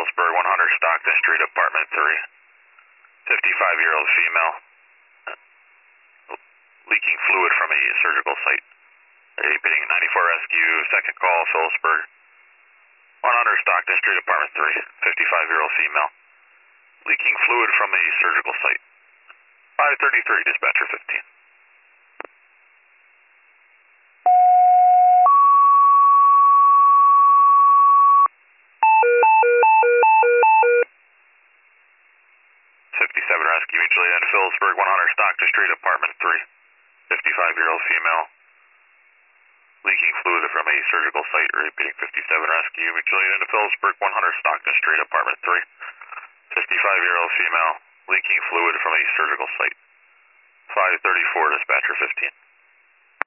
Phillipsburg 100 Stockton Street, apartment 3. 55-year-old female. Leaking fluid from a surgical site. Repeating 94 rescue, second call, Phillipsburg 100 Stockton Street, apartment 3. 55-year-old female. Leaking fluid from a surgical site. 533, dispatcher 15. Rescue mutually in Phillipsburg 100 Stockton Street, apartment 3. 55-year-old female. Leaking fluid from a surgical site. Repeating 57 rescue mutually in Phillipsburg 100 Stockton Street, apartment 3. 55-year-old female. Leaking fluid from a surgical site. 534, dispatcher 15.